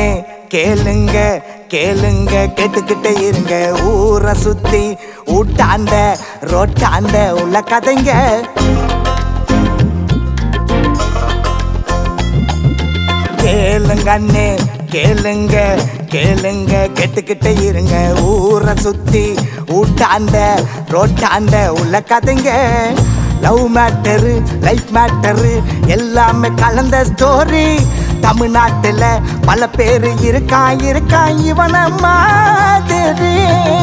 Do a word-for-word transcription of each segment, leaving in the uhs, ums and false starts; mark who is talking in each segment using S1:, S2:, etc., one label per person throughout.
S1: கண்ணே கேளுங்க கேளுங்க கேட்டுக்கிட்டே இருங்க. ஊரை சுத்தி ஊட்டாண்ட ரோட்டாண்ட உள்ள கதைங்க. கேளுங்க அண்ணே கேளுங்க கேளுங்க கேட்டுக்கிட்டே இருங்க. ஊரை சுத்தி ஊட்டாண்ட ரோட்டாண்ட உள்ள கதைங்க. லவ் மேட்டரு லைஃப் மேட்டரு எல்லாமே கலந்த ஸ்டோரி. தமிழ்நாட்டுல பல பேரு இருக்கான் இருக்கான் இவன மாதிரி.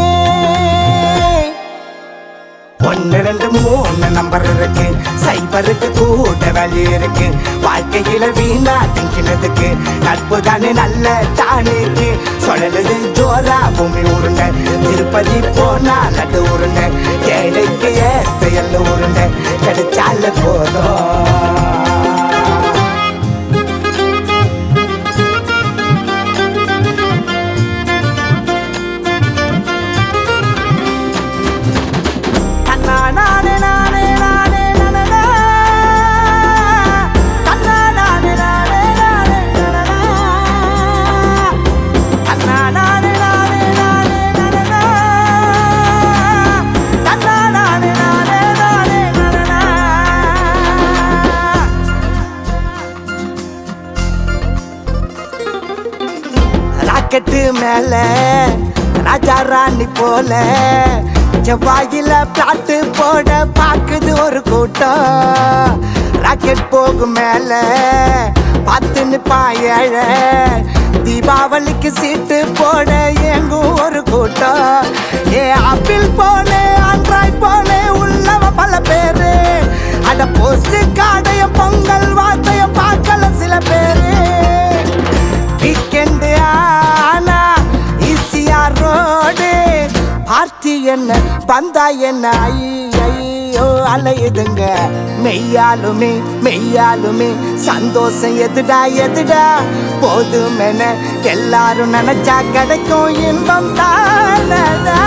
S1: ஒன்னு ரெண்டு மூணு நம்பர் இருக்கு, சைபருக்கு கூட வழி இருக்கு. வாழ்க்கையில வீணா திங்கினதுக்கு நட்பு தானே நல்ல தானிக்கு. சொல்லலுது ஜோரா பூமி உருண்ட, திருப்பதி போனா நடு உருண்ட. ஏழைக்கு ஏத்த எல்ல உருண்ட கிடைச்சால போதும். ராக்கெட்டு மேல ராஜா ராணி போல செவ்வாயில பிளாட்டு போட பாக்குது ஒரு கூட்டம். ராக்கெட் போகும் மேல பத்து நிப்பா ஏழ, தீபாவளிக்கு சீட்டு போட எங்கும் ஒரு கூட்டம். ஏ ஆப்பிள் போல ஆண்ட்ராய்ட் போல உள்ளவ பல பேரு. அட போஸ்ட் காடையும் பொங்கல் வார்த்தையும் பார்க்கல சில பேரு. வீக்கெண்டு ஆனா ஈஸியா ரோடு, பார்ட்டி என்ன வந்தா என்ன ஐயோ அலையுதுங்க. மெய்யாலுமே மெய்யாலுமே சந்தோஷம் எதுடா எதுடா. போதும் என எல்லாரும் நினைச்சா கிடைக்கும் இன்பம் தானடா.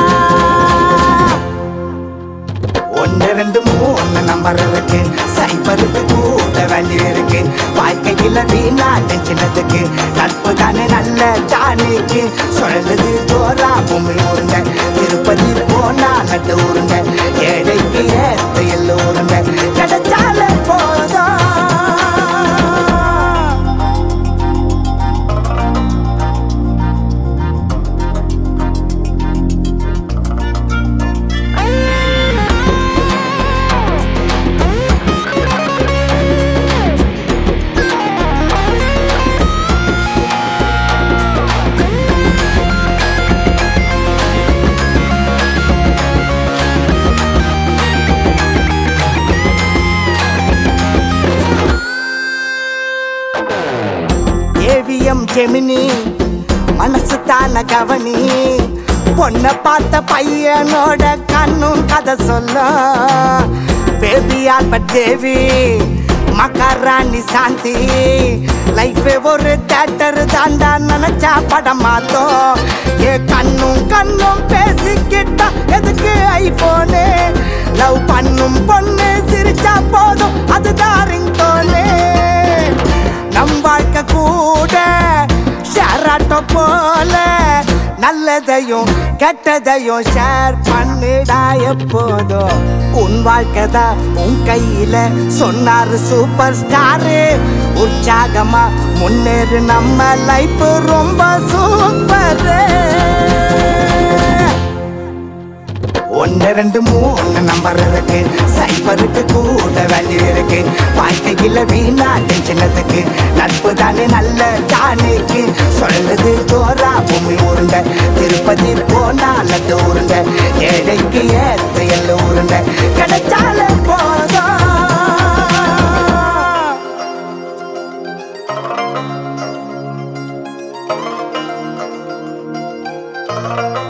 S1: ஒன்னு ரெண்டு மூணு நம்பர் இருக்கு, சைபருக்கு கூட வழி இருக்கு. வாழ்க்கையில வீணா டென்ஷனதுக்கு நட்பு தானே நல்ல தானிக்கு. சொல்லலுது ஜோரா பூமி உருண்ட, திருப்பதி போனா நட்டு உருண்ட. ஏழைக்கு ஏத்த எல்ல உருண்ட கிடைச்சால போதும். ஏவிஎம் ஜெமினி மனசு தான கவனி. பொண்ண பார்த்த பையனோட கண்ணும் கதை சொல்ல. பேபி ஆல்பர்ட் தேவி மகாராணி சாந்தி. லைஃபே ஒரு தேட்டர் தாண்டா நினைச்சா படம் மாத்தோம். ஏ கண்ணும் கண்ணும் பேசிக்கிட்டா எதுக்கு ஐபோனு. லவ் பண்ணும் பொண்ணு சிரிச்சா போதும் அதுதான் ரிங்டோனு. நம் வாழ்க்கை கூட ஷேராட்டோ போல, நல்லதையும் கெட்டதையும் ஷேர் பண்ணிடா எப்போதும். உன் வாழ்க்கை தான் உன் கையில சொன்னாரு சூப்பர் ஸ்டாரு. உற்சாகமா முன்னேறு நம்ம லைஃப் ரொம்ப சூப்பர். ஒன்னு ரெண்டு மூணு நம்பர் இருக்கு, சைபருக்கு கூட வழி இருக்கு. வாழ்க்கையில வீணா டென்ஷனதுக்கு நட்பு தானே நல்ல தானிக்கு. சொல்லுது ஜோரா பூமி உருண்ட, திருப்பதி போனா லட்டு உருண்ட. ஏழைக்கு ஏத்த எல்ல உருண்ட கிடைச்சால போதும்.